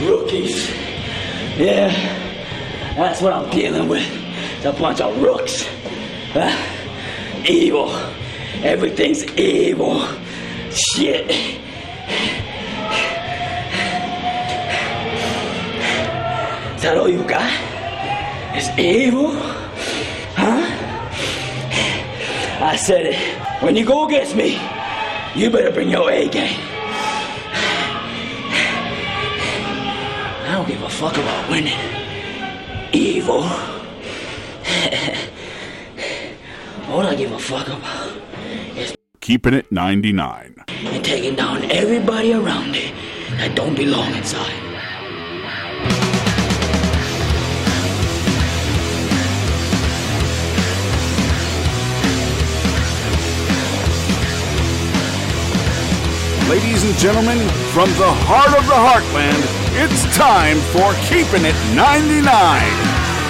Rookies. Yeah, that's what I'm dealing with. It's a bunch of rooks. Evil. Everything's evil. Shit. Is that all you got? Is evil? Huh? I said it. When you go against me, you better bring your A game. I don't give a fuck about winning. Evil. All I give a fuck about is Keeping It 99. and taking down everybody around me that don't belong inside. Ladies and gentlemen, from the heart of the heartland, it's time for Keeping It 99.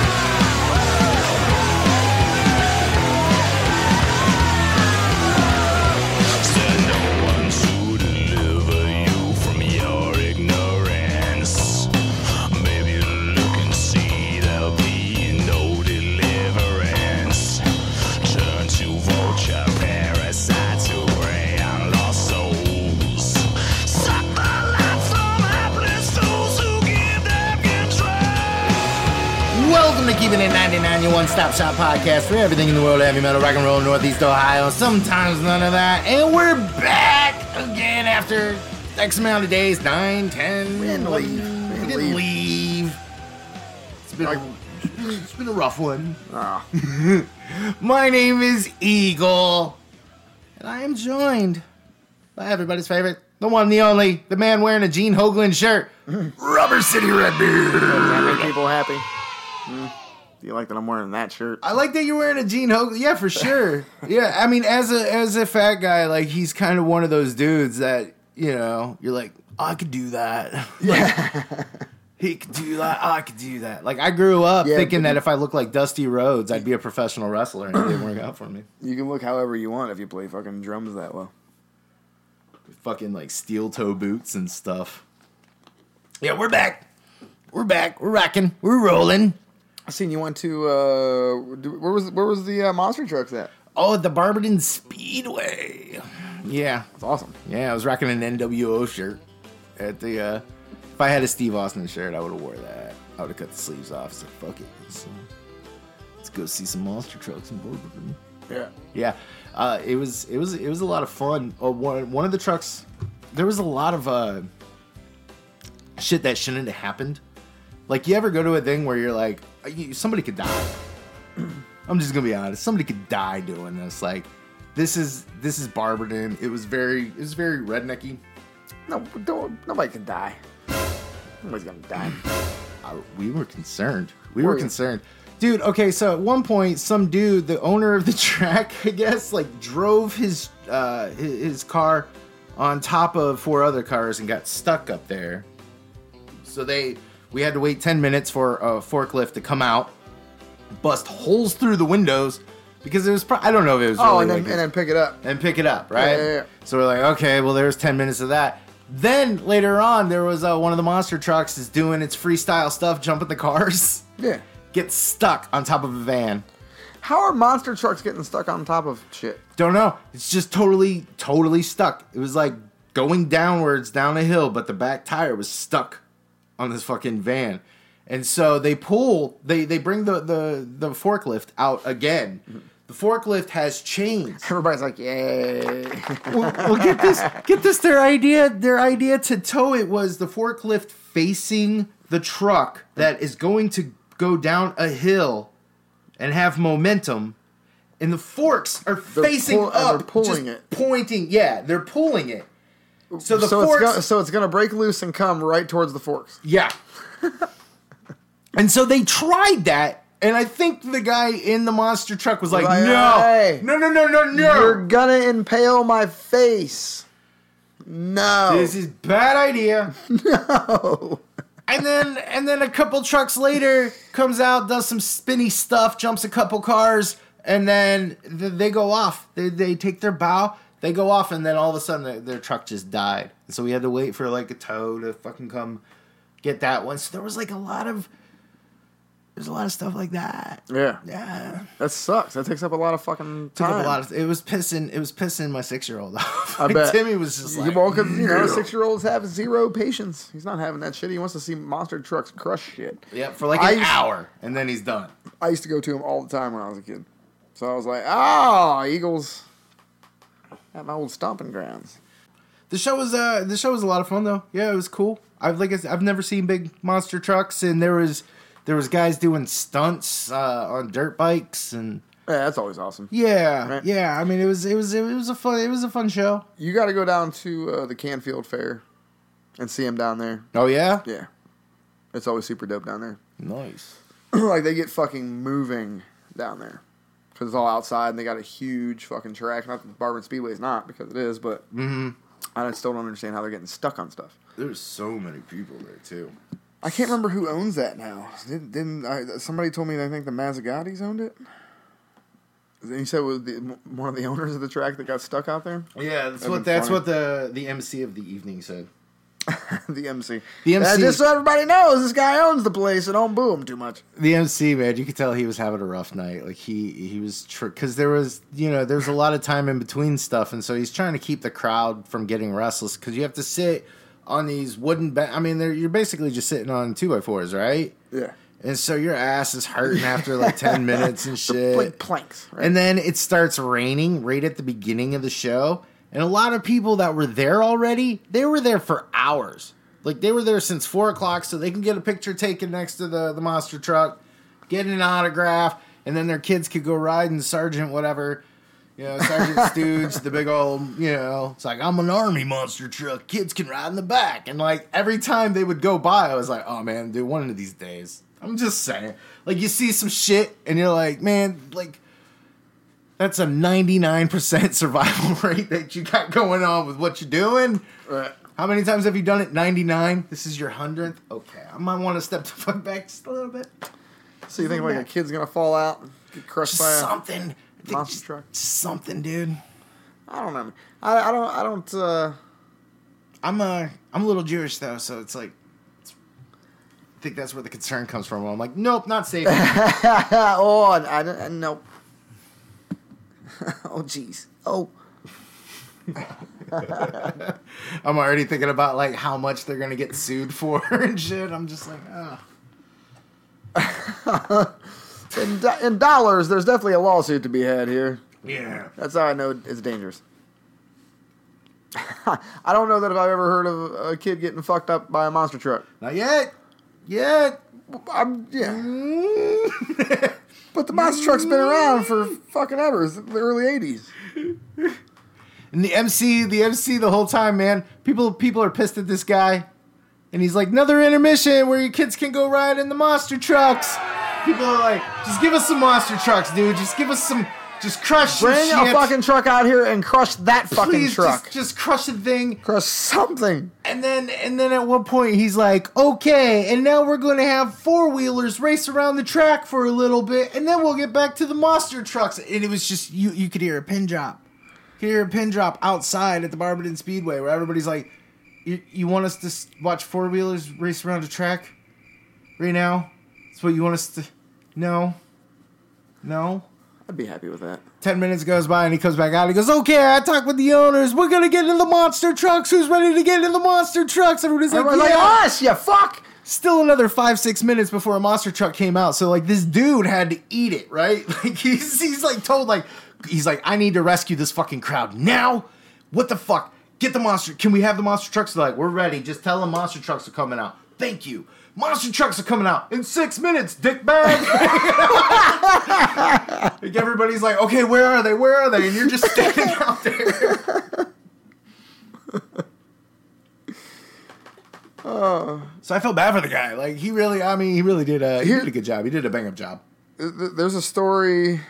Keeping It 99, your one-stop shop podcast for everything in the world of heavy metal, rock and roll, Northeast Ohio, sometimes none of that. And we're back again after X amount of days, 9, 10. We didn't leave. It's been a rough one. Oh. My name is Eagle, and I am joined by everybody's favorite, the one, the only, the man wearing a Gene Hoglan shirt, Rubber City Redbeard. Does that make people happy? Do you like that I'm wearing that shirt? I like that you're wearing a Gene Hoglan. Yeah, for sure. Yeah, I mean, as a fat guy, like, he's kind of one of those dudes that, you know, you're like, oh, I could do that. Yeah. He could do that. Oh, I could do that. Like, I grew up thinking that if I looked like Dusty Rhodes, I'd be a professional wrestler, and it didn't work out for me. You can look however you want if you play fucking drums that well. Fucking, like, steel toe boots and stuff. Yeah, we're back. We're back. We're rocking. We're rolling. I seen you went to where was the monster trucks at? Oh, the Barberton Speedway. Yeah, That's awesome. yeah. I was rocking an NWO shirt at the. If I had a Steve Austin shirt, I would have wore that. I would have cut the sleeves off. It's like, fuck it. Let's go see some monster trucks in Barberton. Yeah. Yeah, it was a lot of fun. Oh, one of the trucks, there was a lot of shit that shouldn't have happened. Like, you ever go to a thing where you're like, somebody could die. I'm just gonna be honest. Somebody could die doing this. Like, this is Barberton. It was very rednecky. No, nobody can die. Nobody's gonna die. We were concerned. We were concerned. Dude, okay, so at one point, some dude, the owner of the track, I guess, like, drove his car on top of 4 other cars and got stuck up there. So we had to wait 10 minutes for a forklift to come out, bust holes through the windows, because it was, I don't know if it was really and then pick it up. and pick it up, right? Yeah. So we're like, okay, well, there's 10 minutes of that. Then later on, there was one of the monster trucks is doing its freestyle stuff, jumping the cars. Yeah. Gets stuck on top of a van. How are monster trucks getting stuck on top of shit? Don't know. It's just totally stuck. It was like going downwards down a hill, but the back tire was stuck on this fucking van. And so they bring the forklift out again. The forklift has chains. Everybody's like, yay. Well, get this. Their idea to tow it was the forklift facing the truck that is going to go down a hill and have momentum, and the forks are facing up, they're pulling just it, pointing. Yeah, they're pulling it. So the forks, it's gonna break loose and come right towards the forks. Yeah. And so they tried that, and I think the guy in the monster truck was like, hey, no. You're gonna impale my face. No. This is bad idea. No. And then a couple trucks later comes out, does some spinny stuff, jumps a couple cars, and then they go off. They take their bow, they go off, and then all of a sudden their truck just died. And so we had to wait for like a tow to fucking come get that one. So there was like a lot of stuff like that. Yeah. Yeah. That sucks. That takes up a lot of fucking time. Took up a lot of. It was pissing my 6-year-old off. I bet Timmy was just like, well, because 6-year-olds have zero patience. He's not having that shit. He wants to see monster trucks crush shit. yeah, for like an hour, and then he's done. I used to go to him all the time when I was a kid. So I was like, Eagles at my old stomping grounds. The show was a lot of fun though. Yeah, it was cool. I've never seen big monster trucks, and there was guys doing stunts on dirt bikes, and Yeah, that's always awesome. yeah, Right. yeah. I mean, it was a fun show. You got to go down to the Canfield Fair and see him down there. Oh yeah, Yeah, it's always super dope down there. nice. Like they get fucking moving down there because it's all outside and they got a huge fucking track. Not that Bourbon Speedway is not, because it is, but I still don't understand how they're getting stuck on stuff. There's so many people there too. I can't remember who owns that now. Somebody told me I think the Mazzagattis owned it? You said it was one of the owners of the track that got stuck out there? Yeah, that's what the MC of the evening said. The MC. The MC. Just so everybody knows, this guy owns the place, so don't boo him too much. The MC, man, you could tell he was having a rough night. Like he was because there was there's a lot of time in between stuff, and so he's trying to keep the crowd from getting restless because you have to sit on these wooden. I mean, you're basically just sitting on 2x4s, right? Yeah. And so your ass is hurting after like 10 minutes and shit. Planks. Right? And then it starts raining right at the beginning of the show. And a lot of people that were there already, they were there for hours. Like, they were there since 4 o'clock so they can get a picture taken next to the monster truck, get an autograph, and then their kids could go riding Sergeant whatever. Sergeant Stooge, the big old, it's like, I'm an army monster truck. Kids can ride in the back. And, like, every time they would go by, I was like, oh, man, dude, one of these days. I'm just saying. Like, you see some shit, and you're like, man, like, that's a 99% survival rate that you got going on with what you're doing. Right. How many times have you done it? 99? This is your 100th? Okay, I might want to step the fuck back just a little bit. So you think like a kid's going to fall out, get crushed Just by something. a monster truck? Just something, dude. I don't know. I don't. I'm a little Jewish, though, so it's like, I think that's where the concern comes from. I'm like, nope, not safe. Nope. Oh, jeez. Oh. I'm already thinking about, like, how much they're going to get sued for and shit. I'm just like, In dollars, there's definitely a lawsuit to be had here. Yeah. That's how I know it's dangerous. I don't know that if I've ever heard of a kid getting fucked up by a monster truck. Not yet. Yeah. But the monster truck's been around for fucking ever. It's the early 80s. And the MC the whole time, man. People are pissed at this guy. And he's like, another intermission where your kids can go ride in the monster trucks. People are like, just give us some monster trucks, dude. Just give us some, just crush some Bring shit. a fucking truck out here and crush that fucking Please, truck. Just crush the thing. Crush something. And then at one point he's like, okay, and now we're going to have 4-wheelers race around the track for a little bit, and then we'll get back to the monster trucks. And it was just, you could hear a pin drop. You could hear a pin drop outside at the Barberton Speedway where everybody's like, you want us to watch 4-wheelers race around the track right now? That's what you want us to... No. I'd be happy with that. 10 minutes goes by and he comes back out. He goes, okay, I talked with the owners. We're going to get in the monster trucks. Who's ready to get in the monster trucks? Everybody's like, Everyone's yeah. like, us, you fuck! Still another 5-6 minutes before a monster truck came out. So, like, this dude had to eat it, right? Like, he's like, told, like, he's like, I need to rescue this fucking crowd now. What the fuck? Get the monster. Can we have the monster trucks? They're like, we're ready. Just tell them monster trucks are coming out. Thank you. Monster trucks are coming out in 6 minutes, dickbag. Like everybody's like, okay, where are they? Where are they? And you're just standing out there. So I felt bad for the guy. Like he really did a good job. He did a bang up job. There's a story.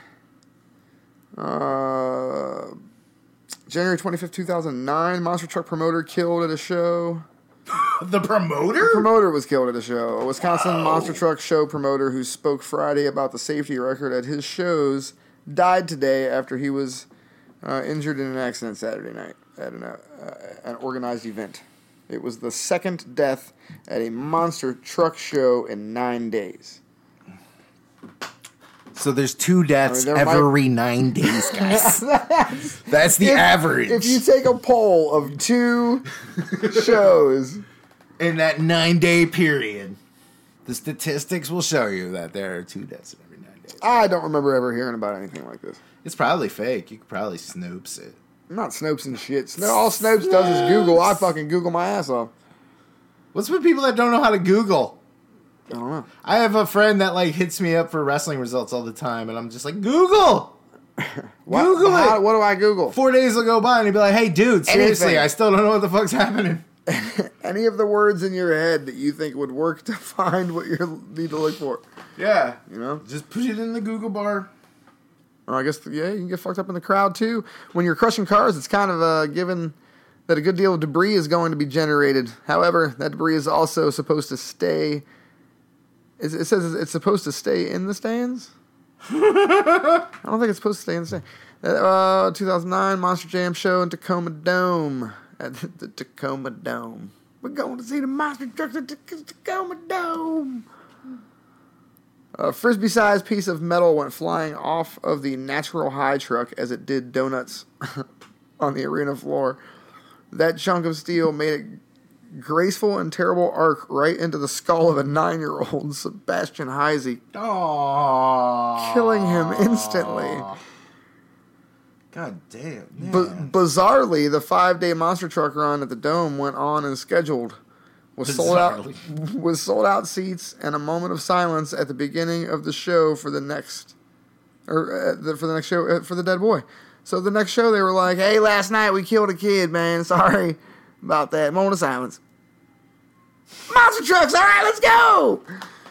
January 25th, 2009, monster truck promoter killed at a show. The promoter? The promoter was killed at a show. A Wisconsin monster truck show promoter who spoke Friday about the safety record at his shows died today after he was injured in an accident Saturday night at an organized event. It was the second death at a monster truck show in 9 days. So there's 2 deaths every 9 days, guys. That's the average. If you take a poll of 2 shows in that 9-day period, the statistics will show you that there are 2 deaths every 9 days. I don't remember ever hearing about anything like this. It's probably fake. You could probably Snopes it. I'm not Snopes and shit. All Snopes does is Google. I fucking Google my ass off. What's with people that don't know how to Google? I don't know. I have a friend that like hits me up for wrestling results all the time, and I'm just like, Google! Google it! What do I Google? 4 days will go by, and he'd be like, hey, dude, seriously, Anything. I still don't know what the fuck's happening. Any of the words in your head that you think would work to find what you need to look for. Yeah. You know? Just put it in the Google bar. Or I guess, yeah, you can get fucked up in the crowd, too. When you're crushing cars, it's kind of given that a good deal of debris is going to be generated. However, that debris is also supposed to stay... It says it's supposed to stay in the stands? I don't think it's supposed to stay in the stands. 2009 Monster Jam show in Tacoma Dome. At the Tacoma Dome. We're going to see the monster trucks at the Tacoma Dome. A frisbee-sized piece of metal went flying off of the Natural High truck as it did donuts on the arena floor. That chunk of steel made a graceful and terrible arc right into the skull of a 9-year-old, Sebastian Heisey, killing him instantly. God damn. Man. Bizarrely, the 5-day monster truck run at the Dome went on as scheduled. Was sold out seats and a moment of silence at the beginning of the show for the next show for the dead boy. So the next show they were like, "Hey, last night we killed a kid, man. Sorry about that." Moment of silence. Monster trucks, all right, let's go.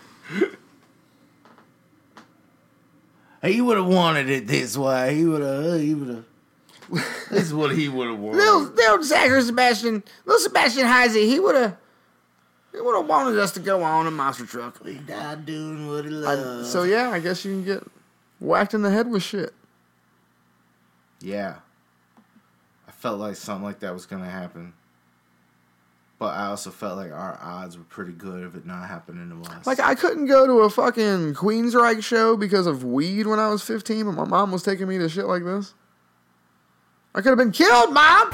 He would have wanted it this way. He would have. This is what he would have wanted. Little Sebastian Heisey, he would have wanted us to go on a monster truck. He died doing what he loved. So yeah, I guess you can get whacked in the head with shit. Yeah. I felt like something like that was going to happen. But I also felt like our odds were pretty good of it not happening to us. Like, I couldn't go to a fucking Queensryche show because of weed when I was 15, but my mom was taking me to shit like this. I could have been killed, Mom!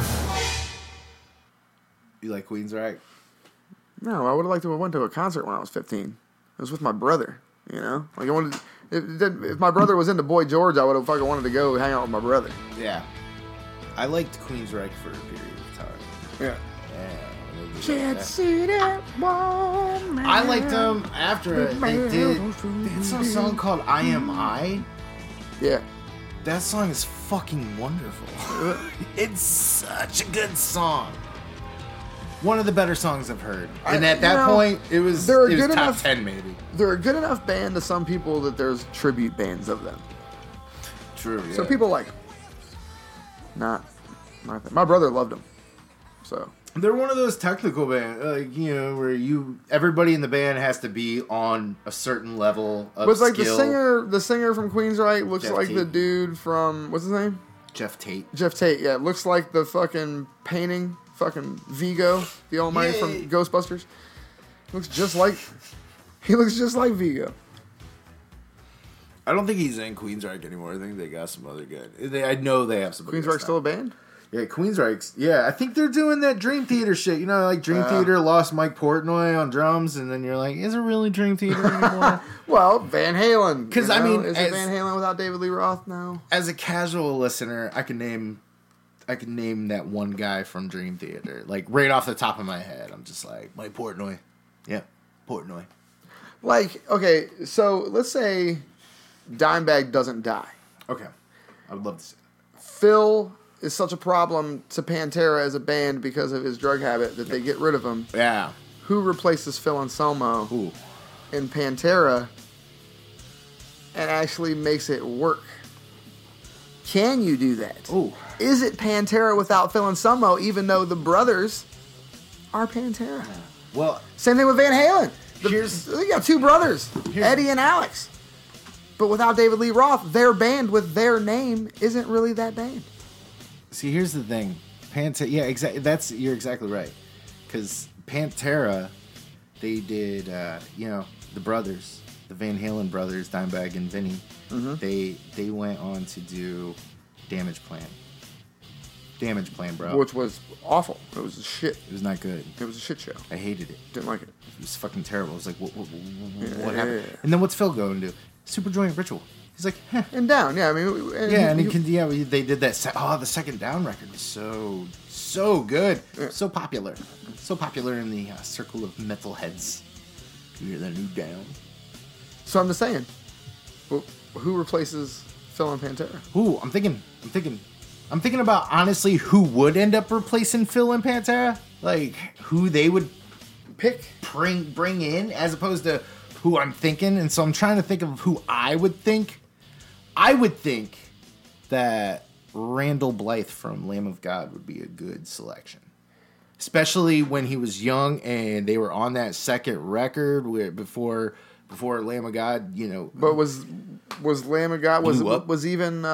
You like Queensryche? No, I would have liked to have went to a concert when I was 15. It was with my brother, you know? Like, if my brother was into Boy George, I would have fucking wanted to go hang out with my brother. Yeah. I liked Queensryche for a period of time. Yeah. Jet City Woman. I liked them after it. They did some song called I Am I. Yeah. That song is fucking wonderful. It's such a good song. One of the better songs I've heard. And at that point, it was top 10 maybe. They're a good enough band to some people that there's tribute bands of them. True, yeah. So people like them. Not my thing. My brother loved them. So... They're one of those technical bands, where everybody in the band has to be on a certain level of skill. Like the singer from Queensryche looks like the dude from, what's his name? Jeff Tate. Jeff Tate, yeah. Looks like the fucking painting, fucking Vigo, the Almighty from Ghostbusters. He looks just like Vigo. I don't think he's in Queensryche anymore. I think they got some other good. I know they have some. Queensryche still a band? Yeah, Queensryche's. Yeah, I think they're doing that Dream Theater shit. You know, like Dream Theater lost Mike Portnoy on drums, and then you're like, is it really Dream Theater anymore? Well, Van Halen. Because, is it Van Halen without David Lee Roth now? As a casual listener, I can name that one guy from Dream Theater. Like, right off the top of my head. I'm just like, Mike Portnoy. Yeah, Portnoy. Like, okay, so let's say Dimebag doesn't die. Okay. I would love to see that. Phil is such a problem to Pantera as a band because of his drug habit that they get rid of him. Yeah. Who replaces Phil Anselmo Who? in Pantera and actually makes it work? Can you do that? Ooh. Is it Pantera without Phil Anselmo, even though the brothers are Pantera? Yeah. Well, same thing with Van Halen. They got two brothers, Eddie and Alex. But without David Lee Roth, their band with their name isn't really that band. See, here's the thing. Pantera, yeah, exactly. You're exactly right. because Pantera, they did, the brothers, the Van Halen brothers, Dimebag and Vinny. Mm-hmm. They went on to do Damage Plan. Damage Plan, bro. Which was awful. It was shit. It was not good. It was a shit show. I hated it. Didn't like it. It was fucking terrible. It was like, what happened? Yeah. And then what's Phil going to do? Superjoint Ritual. He's like, heh. And Down, yeah. I mean, They did that. The second Down record was so good, so popular in the circle of metalheads. You hear that new Down? So I'm just saying, who replaces Phil and Pantera? Ooh, I'm thinking about honestly who would end up replacing Phil and Pantera, like who they would Pick. bring in as opposed to who I'm thinking, and so I'm trying to think of who I would think. I would think that Randall Blythe from Lamb of God would be a good selection. Especially when he was young and they were on that second record before Lamb of God, But was Lamb of God Blew up. was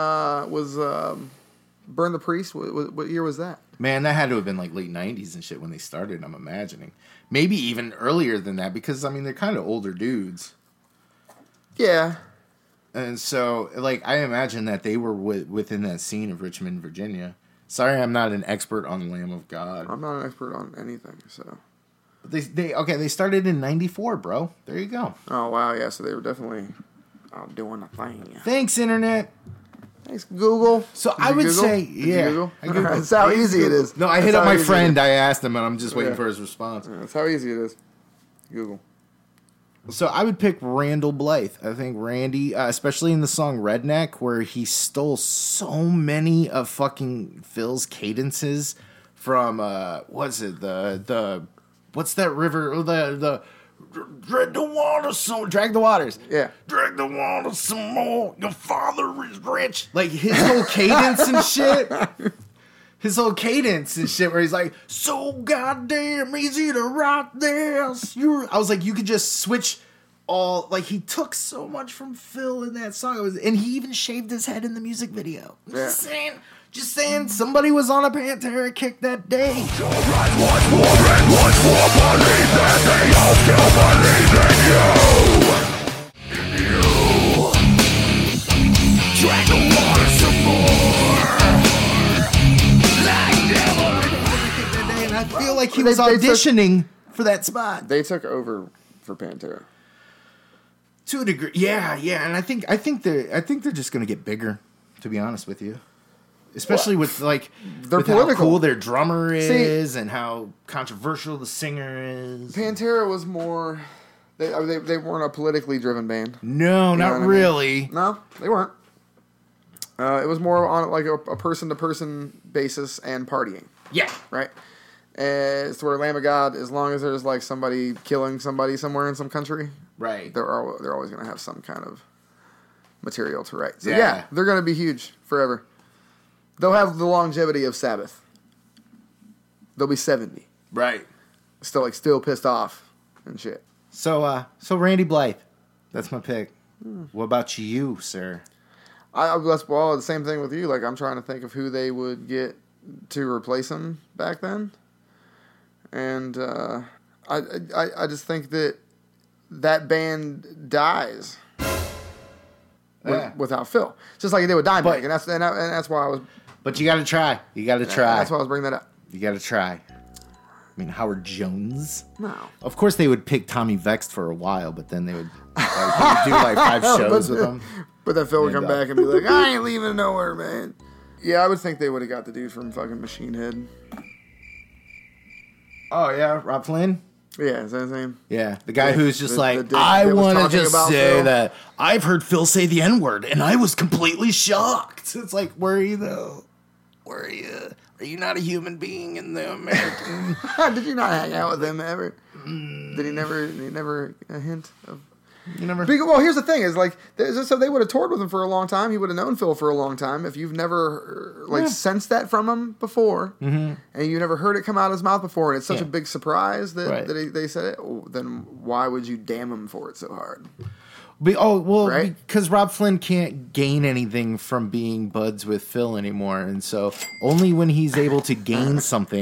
Burn the Priest? What year was that? Man, that had to have been like late 90s and shit when they started, I'm imagining. Maybe even earlier than that because, I mean, they're kind of older dudes. Yeah. And so, like, I imagine that they were within that scene of Richmond, Virginia. Sorry, I'm not an expert on Lamb of God. I'm not an expert on anything, so. They started in 94, bro. There you go. Oh, wow, yeah, so they were definitely doing a thing. Thanks, Internet. Thanks, Google. So I would say, yeah. Google? I Googled. That's how easy it is. No, I hit up my friend. I asked him, and I'm just waiting for his response. Yeah, that's how easy it is. Google. So I would pick Randall Blythe. I think Randy, especially in the song Redneck, where he stole so many of fucking Phil's cadences from, what's it, what's that river, drag the waters. Yeah. Drag the water some more. Your father is rich. Like his whole cadence and shit. Where he's like, so goddamn easy to write this. I was like, you could just switch all. Like he took so much from Phil in that song. And he even shaved his head in the music video. Yeah. Just saying, somebody was on a Pantera kick that day. Drag the water some more. And I feel like he was auditioning for that spot. They took over for Pantera. To a degree, yeah, and I think they're just gonna get bigger. To be honest with you. Especially with like they're how political. cool their drummer is and how controversial the singer is. Pantera was more. They weren't a politically driven band. No, not really. No, they weren't. It was more on like a person to person basis and partying. Yeah, right. It's where Lamb of God, as long as there's like somebody killing somebody somewhere in some country, right? They're always going to have some kind of material to write. So yeah they're going to be huge forever. They'll have the longevity of Sabbath. They'll be 70. Right. Still pissed off and shit. So Randy Blythe, that's my pick. What about you, sir? That's the same thing with you. Like I'm trying to think of who they would get to replace him back then, and I just think that band dies without Phil, just like they did with Dimebag, and that's why I was. But you got to try. That's why I was bringing that up. You got to try. I mean, Howard Jones. No. Of course, they would pick Tommy Vext for a while, but then they would do like 5 shows with him. But then Phil would come back and be like, "I ain't leaving nowhere, man." Yeah, I would think they would have got the dude from fucking Machine Head. Oh yeah, Rob Flynn. Yeah, is that his name? Yeah, the guy who's just I want to just say Phil. that I've heard Phil say the N-word, and I was completely shocked. It's like, where are you though? Where are you? Are you not a human being in the American? Did you not hang out with him ever? Did he never a hint of? You never. Well, here's the thing: is like, so they would have toured with him for a long time. He would have known Phil for a long time. If you've never sensed that from him before, and you never heard it come out of his mouth before, and it's such a big surprise that they said it, then why would you damn him for it so hard? Because Rob Flynn can't gain anything from being buds with Phil anymore, and so only when he's able to gain something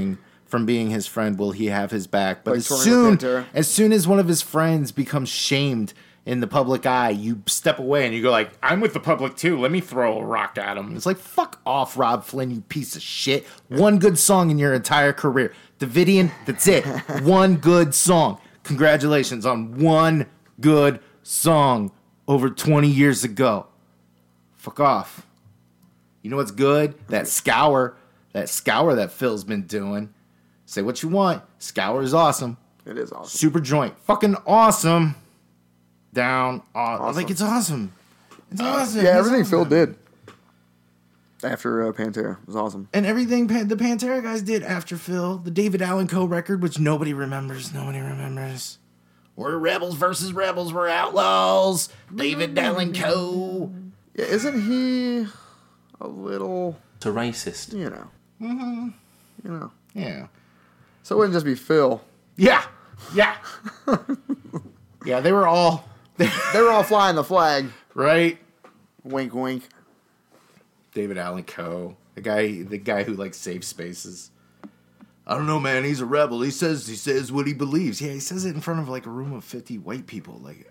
from being his friend will he have his back. But Like as touring with Pantera? soon as one of his friends becomes shamed in the public eye, you step away and you go like, I'm with the public too. Let me throw a rock at him. It's like, fuck off, Rob Flynn, you piece of shit. One good song in your entire career. Davidian, that's it. One good song. Congratulations on one good song over 20 years ago. Fuck off. You know what's good? That scour that Phil's been doing. Say what you want. Scour is awesome. It is awesome. Super joint. Fucking awesome. Down. Awesome. Like, it's awesome. It's awesome. Yeah, It's everything awesome. Phil did after Pantera was awesome. And everything the Pantera guys did after Phil. The David Allen Coe record, which nobody remembers. We're rebels versus rebels. We're outlaws. David Allen Coe. Yeah, isn't he a little, It's a racist. you know? You know. Yeah. So it wouldn't just be Phil. Yeah. Yeah. Yeah, they were all... They were all flying the flag. Right? Wink, wink. David Allen Coe. The guy who, like, saves spaces. I don't know, man. He's a rebel. He says what he believes. Yeah, he says it in front of, like, a room of 50 white people. Like,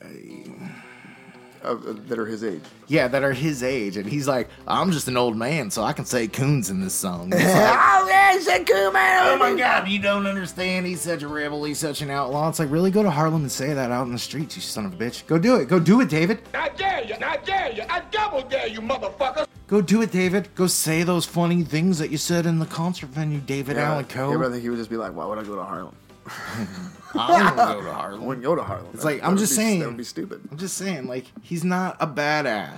That are his age. yeah, that are his age. And he's like, I'm just an old man, so I can say coons in this song. It's like, Oh, yeah, he said cool, man. oh my God, you don't understand. He's such a rebel. He's such an outlaw. It's like, really? Go to Harlem and say that out in the streets, you son of a bitch. Go do it. Go do it, David. I dare you, I double dare you, motherfucker. Go do it, David. Go say those funny things that you said in the concert venue, David Allen Coe. Yeah, I think he would just be like, why would I go to Harlem? I don't go to I Harlem. wouldn't go to Harlem. It's like, I'm just saying. That would be stupid. I'm just saying, like, he's not a badass.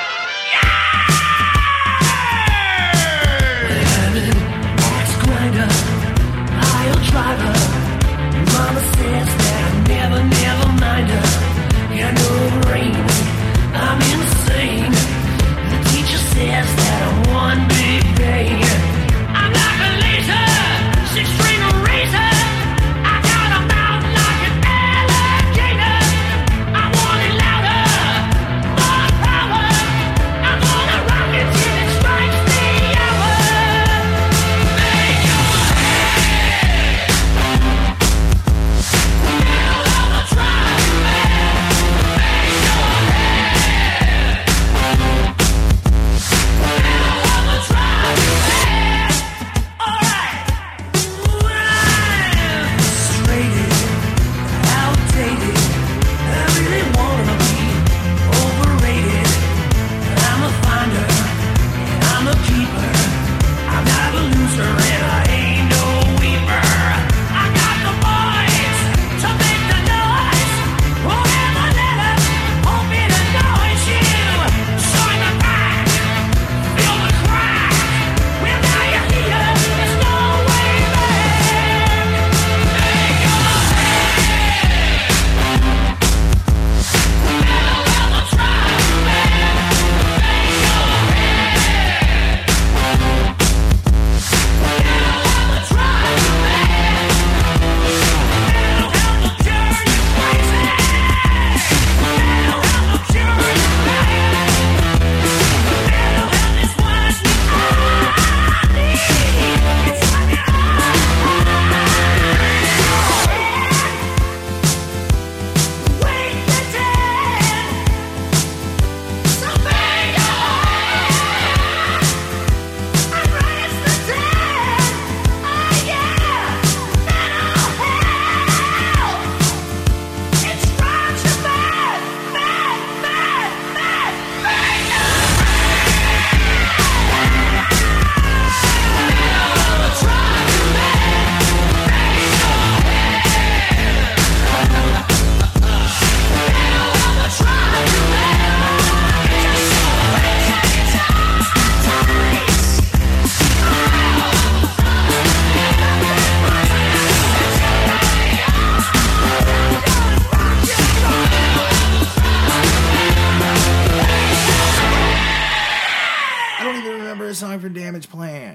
For Damage Plan.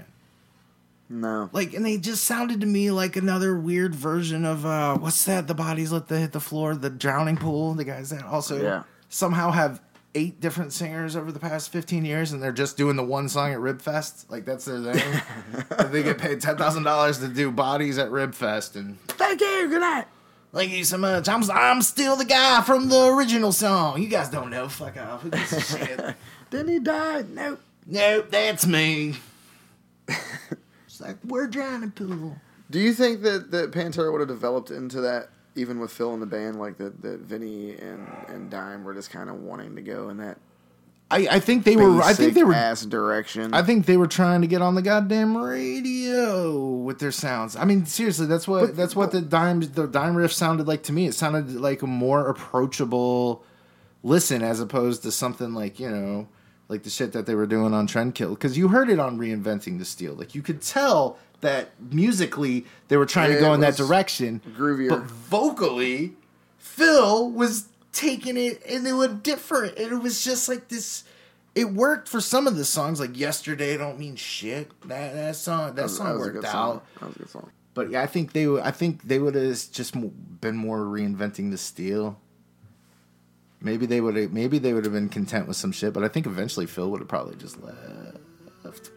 No. Like, and they just sounded to me like another weird version of what's that? The Bodies Let the Hit the Floor, the Drowning Pool. The guys that also somehow have 8 different singers over the past 15 years, and they're just doing the one song at Ribfest. Like, that's their thing. They get paid $10,000 to do bodies at Ribfest, and thank you, good night. Thank you so much. I'm still the guy from the original song. You guys don't know. Fuck off. Who gives a shit? Didn't he die? Nope. Nope, that's me. It's like, we're drowning pool. Do you think that Pantera would have developed into that, even with Phil in the band, like that Vinny and Dime were just kind of wanting to go in that I think they were ass direction. I think they were trying to get on the goddamn radio with their sounds. I mean, seriously, that's what the dime riff sounded like to me. It sounded like a more approachable listen as opposed to something like, you know, like the shit that they were doing on Trendkill. Because you heard it on Reinventing the Steel. Like, you could tell that musically they were trying to go in that direction. Groovier. But vocally, Phil was taking it into a different, and it was just like this. It worked for some of the songs, like Yesterday Don't Mean Shit. That song worked out. That was a good song. But yeah, I think they would have just been more Reinventing the Steel. Maybe they would have been content with some shit, but I think eventually Phil would have probably just left.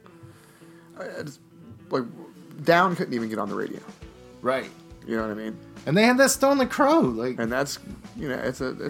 Like, Down couldn't even get on the radio. Right. You know what I mean? And they had that Stone the Crow, like, and that's, you know, it's a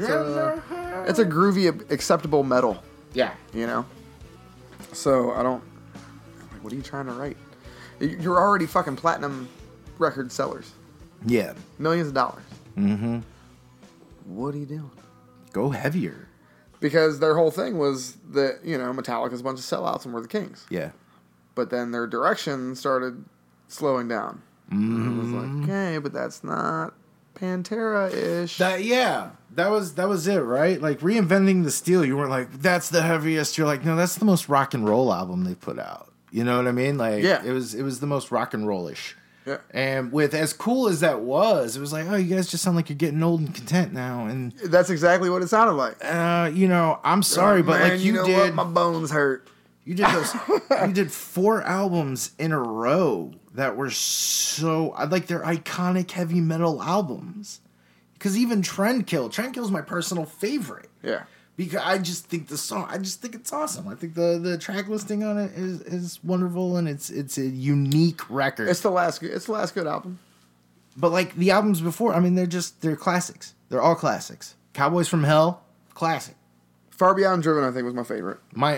groovy, acceptable metal. yeah. You know? So, I don't... Like, what are you trying to write? You're already fucking platinum record sellers. Yeah. Millions of dollars. Mm-hmm. What are you doing? Go heavier. Because their whole thing was that, you know, Metallica's a bunch of sellouts and we're the kings. Yeah. But then their direction started slowing down. Mm-hmm. It was like, okay, but that's not Pantera-ish. That was it, right? Like, Reinventing the Steel, you weren't like, that's the heaviest. You're like, no, that's the most rock and roll album they put out. You know what I mean? Like, yeah. it was the most rock and roll-ish. Yeah. And with as cool as that was, it was like, oh, you guys just sound like you're getting old and content now. And that's exactly what it sounded like. you know, I'm sorry, but man, like you know did, what? My bones hurt. You did those. You did 4 albums in a row that were so like they're iconic heavy metal albums. Because even Trendkill's my personal favorite. Yeah. Because I just think it's awesome. I think the track listing on it is wonderful, and it's a unique record. It's the last good album. But like the albums before, I mean, they're classics. They're all classics. Cowboys from Hell, classic. Far Beyond Driven, I think, was my favorite.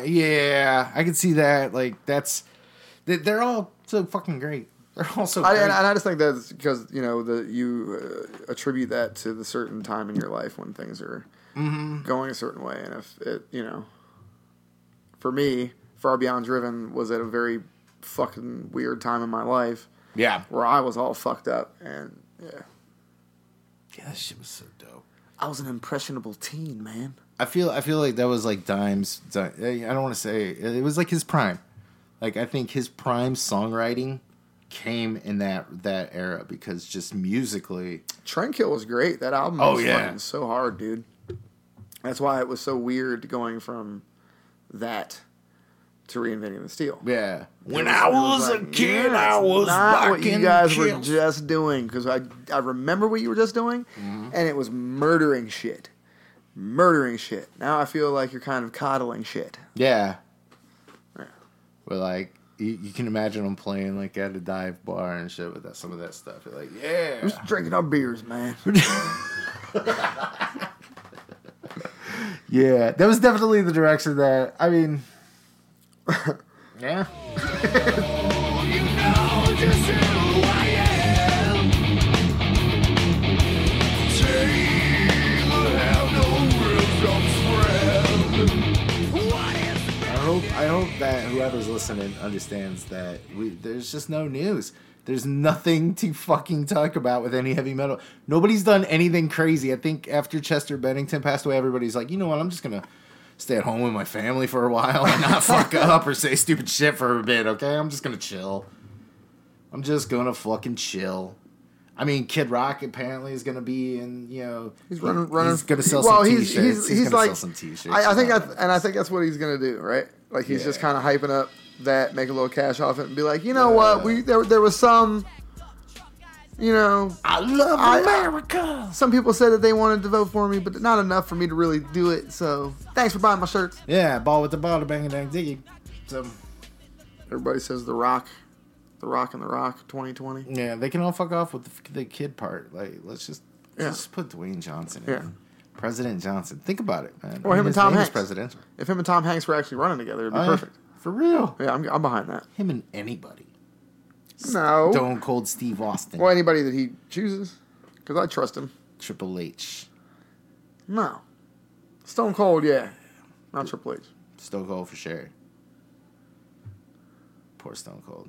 I can see that. Like, they're all so fucking great. They're all so great. And I just think that's because, you know, you attribute that to the certain time in your life when things are going a certain way. And if it, you know, for me, Far Beyond Driven was at a very fucking weird time in my life. Yeah. Where I was all fucked up. And, yeah. Yeah, that shit was so dope. I was an impressionable teen, man. I feel like that was like Dime's. I don't want to say it was like his prime. Like, I think his prime songwriting came in that era because just musically, Trendkill was great. That album was fucking so hard, dude. That's why it was so weird going from that to Reinventing the Steel. Yeah. When I was a kid, I was not what you guys kills. were just doing, because I remember what you were just doing, and it was murdering shit. Now I feel like you're kind of coddling shit. Yeah. But like, you can imagine them playing like at a dive bar and shit with some of that stuff. You're like, yeah. We're just drinking our beers, man. Yeah, that was definitely the direction that, I mean, yeah. I hope that whoever's listening understands that there's just no news. There's nothing to fucking talk about with any heavy metal. Nobody's done anything crazy. I think after Chester Bennington passed away, everybody's like, you know what, I'm just going to stay at home with my family for a while and not fuck up or say stupid shit for a bit, okay? I'm just going to chill. I'm just going to fucking chill. I mean, Kid Rock apparently is going to be in, you know... He's running. He's going to sell some t-shirts. He's going like, to sell some t-shirts. I think that's what he's going to do, right? Like, he's just kind of hyping up that, make a little cash off it, and be like, you know what? There was some You know, I love America. some people said that they wanted to vote for me, but not enough for me to really do it. So thanks for buying my shirts. Yeah, ball with the ball, bang dang diggy. So Everybody says The Rock. The Rock and The Rock 2020. yeah, they can all fuck off with the kid part. Like, let's just put Dwayne Johnson in. Yeah. President Johnson. Think about it, man. Or him and his Tom name is Hanks. presidential. If him and Tom Hanks were actually running together, it'd be Oh, yeah. perfect. For real. Yeah, I'm behind that. Him and anybody. No. Stone Cold Steve Austin. Well, anybody that he chooses. Because I trust him. Triple H. No. Stone Cold, yeah. Not Triple H. Stone Cold for sure. Poor Stone Cold.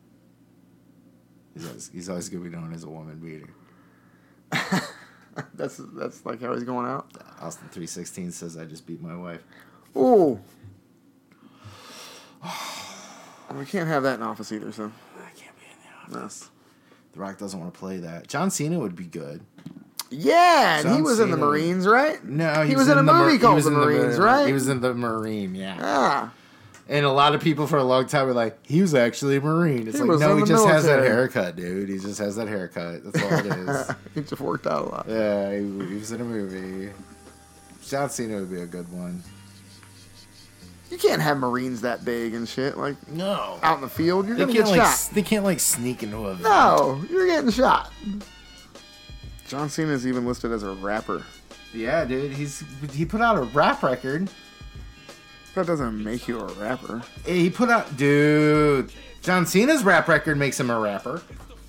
He's always going to be known as a woman beater. That's like how he's going out. Austin 316 says, I just beat my wife. Ooh. We can't have that in office either, so. I can't be in the office. The Rock doesn't want to play that. John Cena would be good. Yeah, and he John was in the Cena. Marines, right? No, he was in a movie called The Marines, right? He was in the Marine, yeah. Yeah. And a lot of people for a long time were like, he was actually a Marine. It's He like, was no, in he the just has that military. haircut, dude. He just has that haircut. That's all it is. He just worked out a lot. Yeah, he was in a movie. John Cena would be a good one. You can't have Marines that big and shit. Like, No. out in the field, you're They going to can't get like shot. they can't like sneak into a No, you're getting shot. John Cena's even listed as a rapper. Yeah, dude. He put out a rap record. That doesn't make you a rapper. He put out, dude. John Cena's rap record makes him a rapper.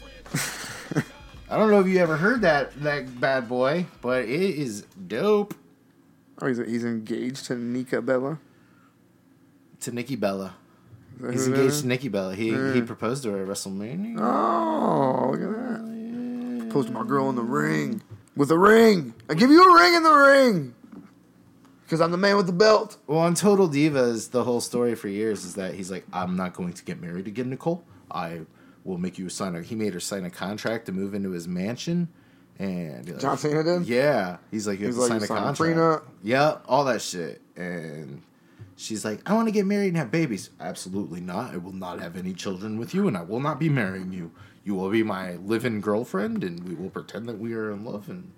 I don't know if you ever heard that bad boy, but it is dope. Oh, he's engaged to Nika Bella. To Nikki Bella. Is that He's who that engaged is? to Nikki Bella. He proposed to her at WrestleMania. Oh, look at that. Proposed to my girl in the ring. With a ring. I give you a ring in the ring. Because I'm the man with the belt. Well, on Total Divas, the whole story for years is that he's like, I'm not going to get married again, Nicole. I will make you he made her sign a contract to move into his mansion. And John Cena did? Yeah. He's like, you have He's to like, sign a you contract. signed a prenup? Yeah, all that shit. And she's like, I want to get married and have babies. Absolutely not. I will not have any children with you, and I will not be marrying you. You will be my live-in girlfriend, and we will pretend that we are in love. And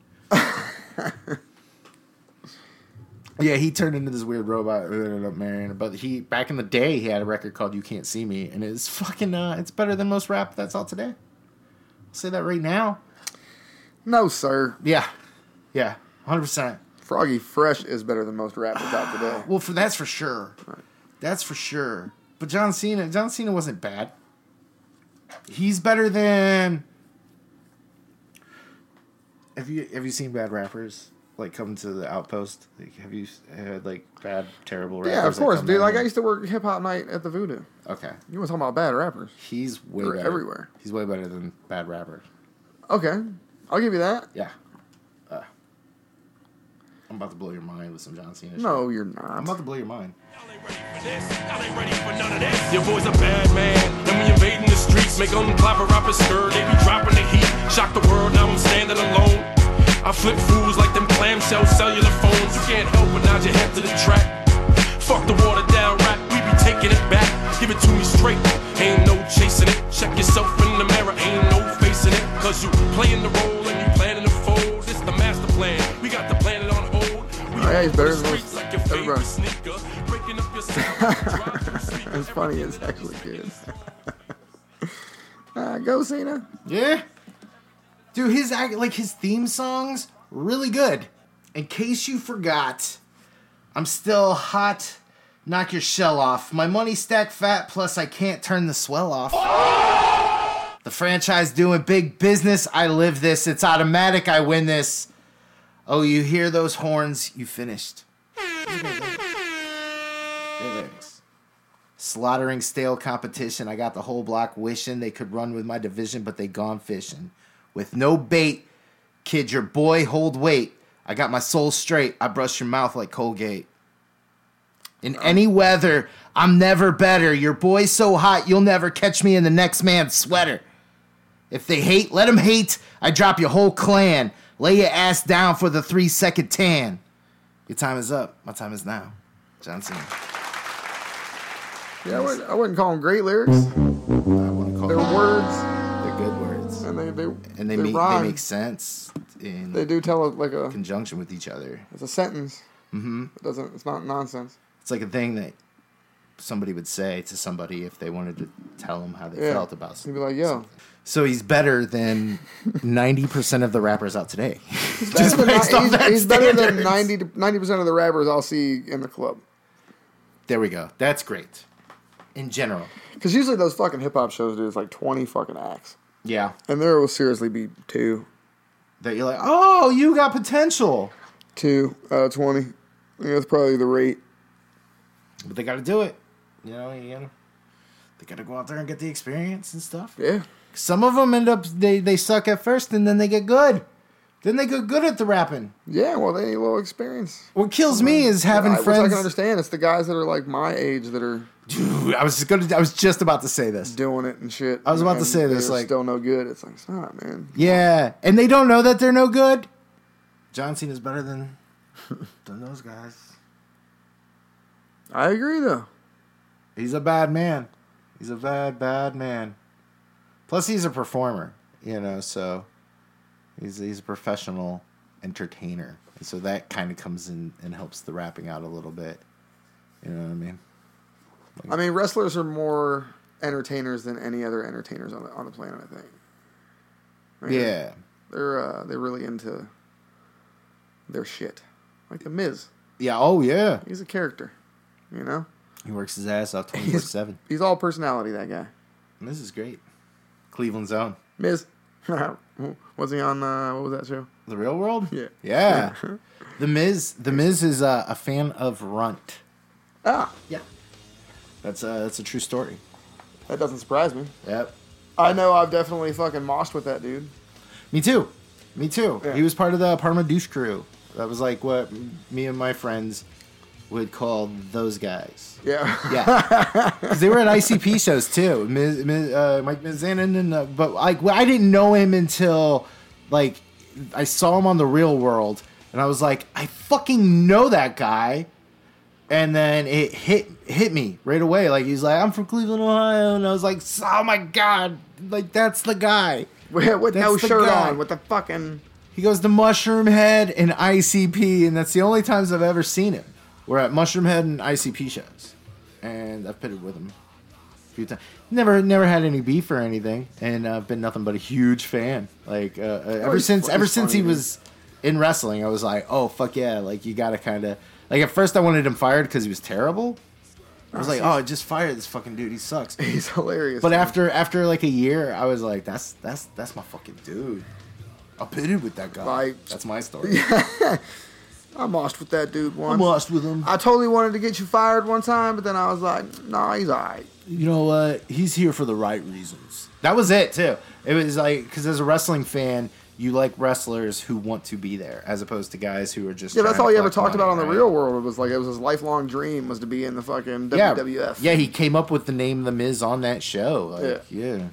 yeah, he turned into this weird robot who ended up marrying her. But back in the day, he had a record called "You Can't See Me," and it's fucking it's better than most rap that's out today. I'll say that right now. No, sir. Yeah, 100%. Froggy Fresh is better than most rap that's out today. Well, that's for sure. That's for sure. But John Cena wasn't bad. He's better than. Have you seen bad rappers like come to the Outpost? Like, have you had like bad, terrible rappers? Yeah, of that course, come dude. in? Like, I used to work hip hop night at the Voodoo. Okay, You want to talk about bad rappers? he's way They're better. everywhere. He's way better than bad rappers. Okay. I'll give you that. Yeah. I'm about to blow your mind with some John Cena. No, shit. you're I'm not. about to blow your mind. Y'all ain't ready for this. Y'all ain't ready for none of this. Your boy's a bad man. Then we invading the streets, make them clap a rapper skirt. They be dropping the heat, shock the world. Now I'm standing alone. I flip fools like them clamshell cellular phones. You can't help but nod your head to the track. Fuck the watered down rap, we be taking it back. Give it to me straight, ain't no chasing it. Check yourself in the mirror, ain't no facing it. Cause you playing the role and you planning to fold. This the master plan, we got the planet on hold. Yeah, he's better than most Like your favorite everybody. sneaker, breaking up your sound. It's funny. It's actually good. Go, Cena. Yeah. Dude, his theme songs, really good. In case you forgot, I'm still hot, knock your shell off. My money stack fat, plus I can't turn the swell off. The franchise doing big business, I live this. It's automatic, I win this. Oh, you hear those horns, you finished. Lyrics. Slaughtering stale competition. I got the whole block wishing they could run with my division, but they gone fishing. With no bait, kid, your boy hold weight. I got my soul straight. I brush your mouth like Colgate. In any weather, I'm never better. Your boy's so hot, you'll never catch me in the next man's sweater. If they hate, let them hate. I drop your whole clan. Lay your ass down for the 3-second tan. Your time is up. My time is now. John Cena. Yeah, I wouldn't call them great lyrics. I wouldn't call They're them- words. They're good words. and they rhyme. make sense in They do tell it like a conjunction with each other. it's a sentence. Mm-hmm. It's not nonsense. It's like a thing that somebody would say to somebody if they wanted to tell them how they felt about He'd something. be like, "Yo." So he's better than 90% of the rappers out today. He's Just based off that he's better than standards. 90% of the rappers I'll see in the club. There we go. That's great. In general. Because usually those fucking hip hop shows do is like 20 fucking acts. Yeah. And there will seriously be 2 That you're like, oh, you got potential. 2 out of 20. I think that's probably the rate. But they got to do it. You know, they got to go out there and get the experience and stuff. Yeah. Some of them end up, they suck at first and then they get good. Then they get good at the rapping. Yeah, well, they need a little experience. What kills me is having Which I friends. can understand. It's the guys that are like my age that are Dude, I was just about to say this. doing it and shit. I was about to and say this, they're like- still no good. It's like, stop, man. Yeah, and they don't know that they're no good. John Cena's better than those guys. I agree, though. He's a bad man. He's a bad man. Plus, he's a performer, so he's a professional entertainer. And so that kind of comes in and helps the rapping out a little bit. You know what I mean? I mean, wrestlers are more entertainers than any other entertainers on the planet, I think. I mean, Yeah. They're really into their shit. Like The Miz. Yeah, oh yeah. He's a character, you know? He works his ass off 24/7. He's all personality, that guy. This is great. Cleveland's own. Miz. Was he on, what was that show? The Real World? Yeah. Yeah. The Miz is a fan of Runt. Ah, Yeah. That's a true story. that doesn't surprise me. Yep. I know I've definitely fucking moshed with that dude. Me too. Yeah. He was part of the Parma Douche crew. That was like what me and my friends would call those guys. Yeah. Yeah. Because they were at ICP shows too. Mike Mizanin but like I didn't know him until like I saw him on The Real World and I was like, I fucking know that guy. And then it hit me right away. Like he's like, I'm from Cleveland, Ohio, and I was like, oh my god, like that's the guy. With no That's the shirt guy. on, with the fucking... He goes to Mushroom Head and ICP, and that's the only times I've ever seen him. We're at Mushroom Head and ICP shows, and I've pitted with him a few times. Never had any beef or anything, and I've been nothing but a huge fan. Like ever since funny, he dude. was in wrestling, I was like, oh fuck yeah! Like you gotta kind of like at first I wanted him fired because he was terrible. I was like, oh, just fire this fucking dude. He sucks. He's hilarious. But man. after like a year, I was like, that's my fucking dude. I pitted with that guy. Like- That's my story. I moshed with that dude once. I'm lost with him. I totally wanted to get you fired one time, but then I was like, nah, he's alright. You know what? He's here for the right reasons. That was it too. It was like because as a wrestling fan, you like wrestlers who want to be there, as opposed to guys who are just Yeah, that's trying all to he ever collect talked about on money, The right? Real World. It was like, it was his lifelong dream was to be in the fucking Yeah, WWF. yeah. He came up with the name The Miz on that show. Like, yeah.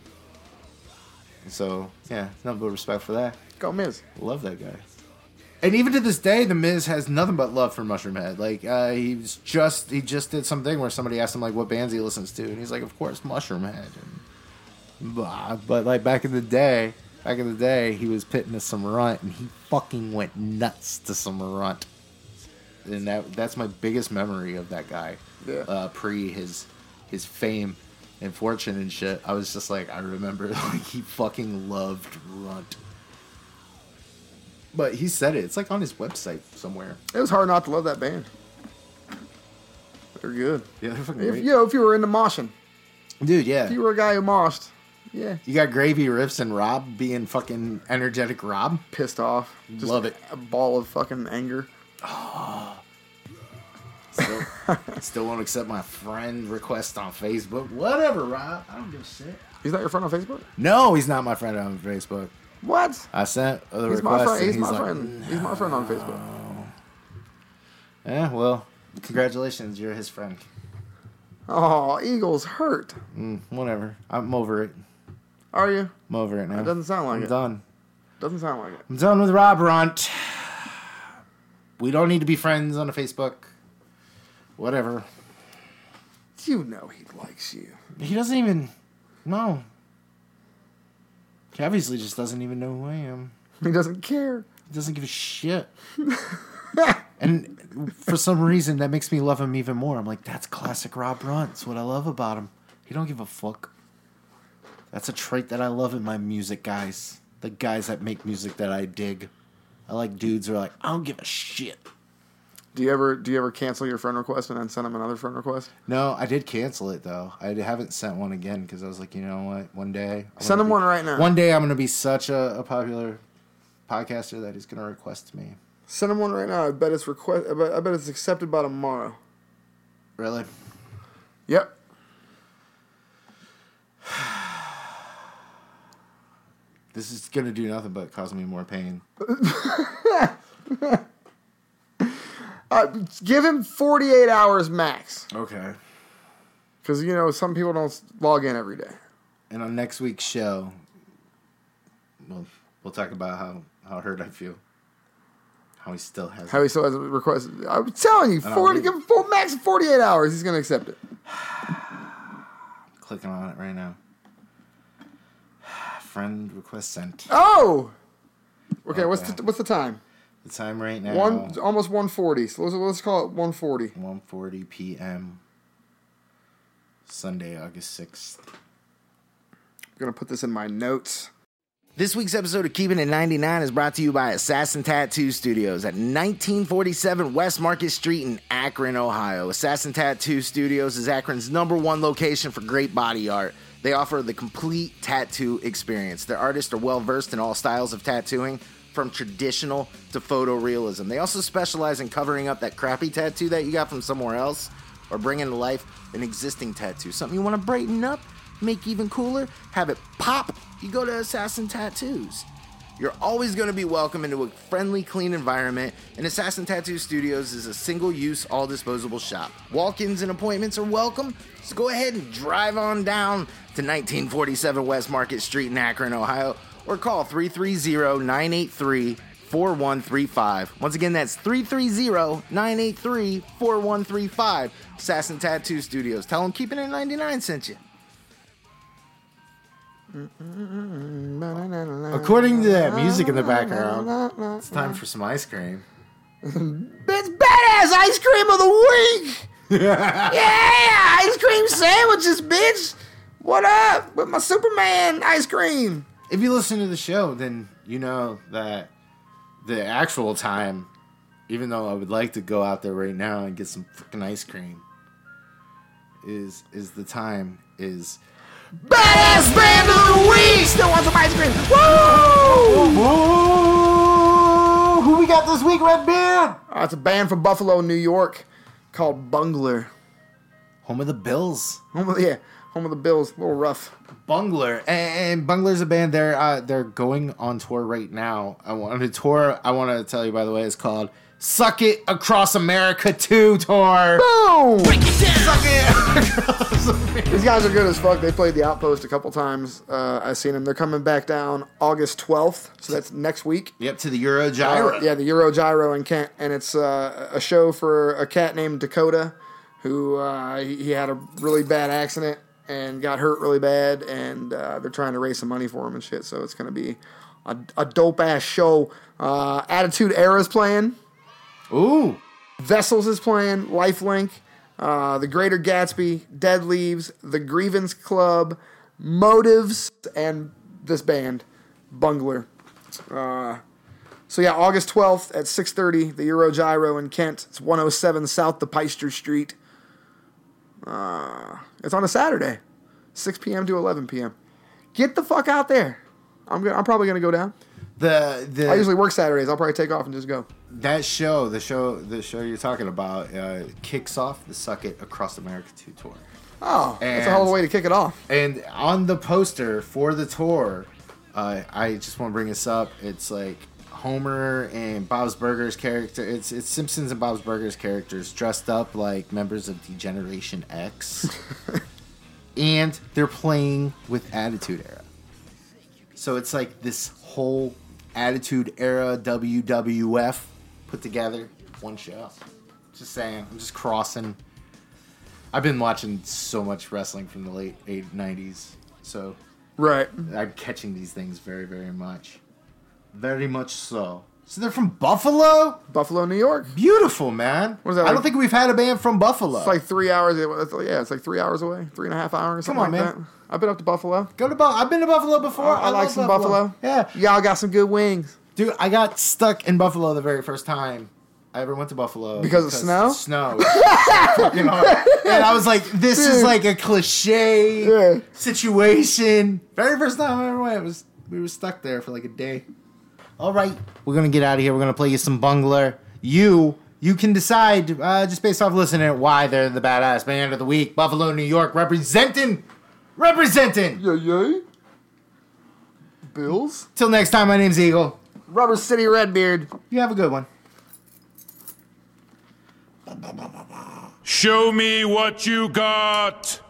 So yeah, nothing but respect for that. Go Miz. Love that guy. And even to this day, The Miz has nothing but love for Mushroom Head. Like he just did something where somebody asked him like what bands he listens to, and he's like, of course, Mushroom Head. And blah. But like back in the day, he was pitting to some Runt, and he fucking went nuts to some Runt. And that's my biggest memory of that guy. Yeah. Pre his fame and fortune and shit. I was just like, I remember like he fucking loved Runt. But he said it. It's like on his website somewhere. It was hard not to love that band. They're good. Yeah, they're fucking If great. if you were into moshing, Dude, yeah. if you were a guy who moshed, yeah, You got Gravy Riffs and Rob being fucking energetic Rob. pissed off, Love it. a ball of fucking anger. Still won't accept my friend request on Facebook. Whatever, Rob. I don't give a shit. He's not your friend on Facebook? No, he's not my friend on Facebook. What? I sent the He's request. my friend. and He's my like, friend. He's my friend on Facebook. Yeah, well, congratulations. You're his friend. Oh, Eagles hurt. Whatever. I'm over it. Are you? I'm over it now. It doesn't sound like I'm it. done. Doesn't sound like it. I'm done with Rob Runt. We don't need to be friends on the Facebook. Whatever. You know he likes you. He doesn't even. No. He obviously just doesn't even know who I am. He doesn't care. He doesn't give a shit. And for some reason, that makes me love him even more. I'm like, that's classic Rob Brunt. That's what I love about him. He don't give a fuck. That's a trait that I love in my music guys. The guys that make music that I dig. I like dudes who are like, I don't give a shit. Do you ever cancel your friend request and then send him another friend request? No, I did cancel it, though. I haven't sent one again because I was like, you know what? One day... Send him one right now. One day I'm going to be such a popular podcaster that he's going to request me. Send him one right now. I bet it's accepted by tomorrow. Really? Yep. This is going to do nothing but cause me more pain. Give him 48 hours max. Okay. Because, you know, some people don't log in every day. And on next week's show, we'll talk about how hurt I feel. How he still has a request. I'm telling you, give him max 48 hours. He's going to accept it. Clicking on it right now. Friend request sent. Oh! Okay, what's the time? The time right now. Almost 1:40. So let's call it 1:40. 1:40 p.m. Sunday, August 6th. I'm going to put this in my notes. This week's episode of Keeping It 99 is brought to you by Assassin Tattoo Studios at 1947 West Market Street in Akron, Ohio. Assassin Tattoo Studios is Akron's #1 location for great body art. They offer the complete tattoo experience. Their artists are well-versed in all styles of tattooing, from traditional to photorealism. They also specialize in covering up that crappy tattoo that you got from somewhere else, or bringing to life an existing tattoo. Something you want to brighten up, make even cooler, have it pop. You go to Assassin Tattoos. You're always going to be welcome into a friendly, clean environment, and Assassin Tattoo Studios is a single-use, all-disposable shop. Walk-ins and appointments are welcome, so go ahead and drive on down to 1947 West Market Street in Akron, Ohio, or call 330-983-4135. Once again, that's 330-983-4135. Assassin Tattoo Studios. Tell them Keeping It 99 sent you. According to that music in the background, it's time for some ice cream. It's badass ice cream of the week! Yeah! Ice cream sandwiches, bitch! What up with my Superman ice cream? If you listen to the show, then you know that the actual time, even though I would like to go out there right now and get some fucking ice cream, is the time is... Badass Band of the Week! Still want some ice cream! Woo! Whoa! Who we got this week, Red Beard? It's a band from Buffalo, New York, called Bungler. Home of the Bills. Home of the Bills. A little rough. Bungler. And Bungler's a band. They're going on tour right now. I want to tell you, by the way, is called Suck It Across America 2 Tour. Boom! Break it down! Suck It Across America. These guys are good as fuck. They played the Outpost a couple times. I've seen them. They're coming back down August 12th, so that's next week. Yep, to the Euro Gyro. The Euro Gyro in Kent, and it's a show for a cat named Dakota, who he had a really bad accident and got hurt really bad, and they're trying to raise some money for him and shit, so it's going to be a dope-ass show. Attitude Era's playing. Ooh. Vessels is playing, Lifelink, The Greater Gatsby, Dead Leaves, The Grievance Club, Motives, and this band, Bungler. So yeah, August 12th at 6:30, the Euro Gyro in Kent. It's 107 South the Peister Street. It's on a Saturday, 6 p.m. to 11 p.m. Get the fuck out there. I'm probably gonna go down. I usually work Saturdays. I'll probably take off and just go. That show, the show you're talking about, kicks off the Suck It Across America 2 tour. Oh, that's a hell of a way to kick it off. And on the poster for the tour, I just want to bring this up. It's like Homer and Bob's Burgers character. It's Simpsons and Bob's Burgers characters dressed up like members of D-Generation X. And they're playing with Attitude Era. So it's like this whole Attitude Era WWF put together, one show. Just saying, I'm just crossing. I've been watching so much wrestling from the late 90s, so Right. I'm catching these things very, very much. Very much so. So they're from Buffalo? Buffalo, New York. Beautiful, man. What is that, I like- don't think we've had a band from Buffalo. It's like 3 hours. Yeah, it's like 3 hours away. 3.5 hours. Come Something on, like man. That. I've been up to Buffalo. I've been to Buffalo before. I like love some Buffalo. Yeah. Y'all got some good wings. Dude, I got stuck in Buffalo the very first time I ever went to Buffalo. Because of snow? Snow. Fucking hard. And I was like, this is like a cliche situation. Very first time I ever went, we were stuck there for like a day. All right, we're going to get out of here. We're going to play you some Bungler. You can decide, just based off listening, why they're the badass band of the week. Buffalo, New York, representing. Yay. Bills. Till next time, my name's Eagle. Rubber City Redbeard. You have a good one. Show me what you got.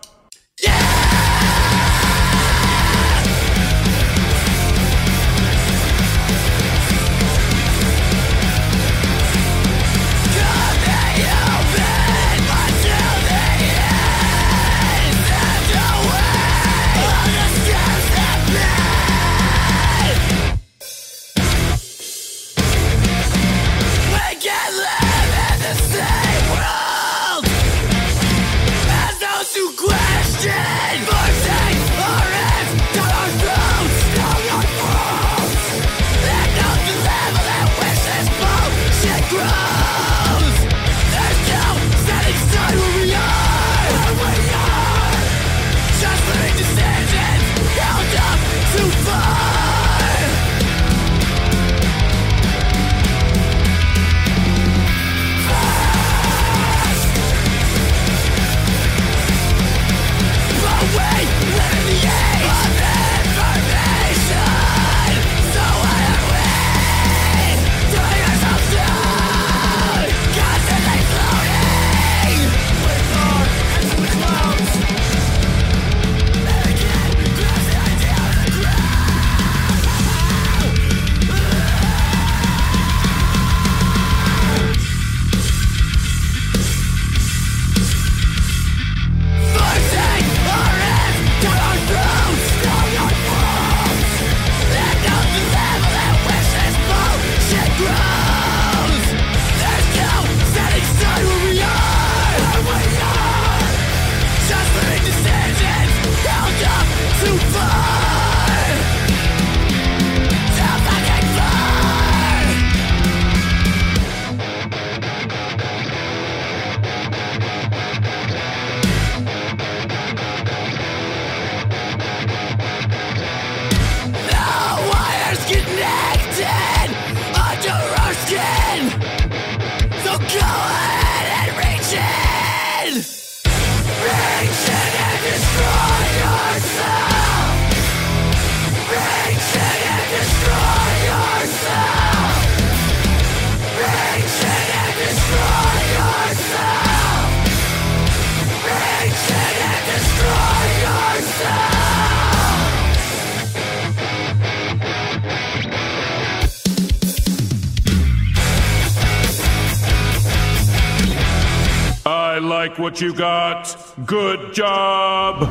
I like what you got. Good job.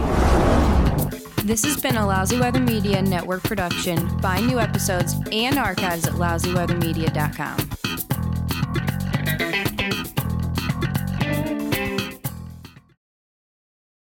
This has been a Lousy Weather Media Network production. Find new episodes and archives at lousyweathermedia.com.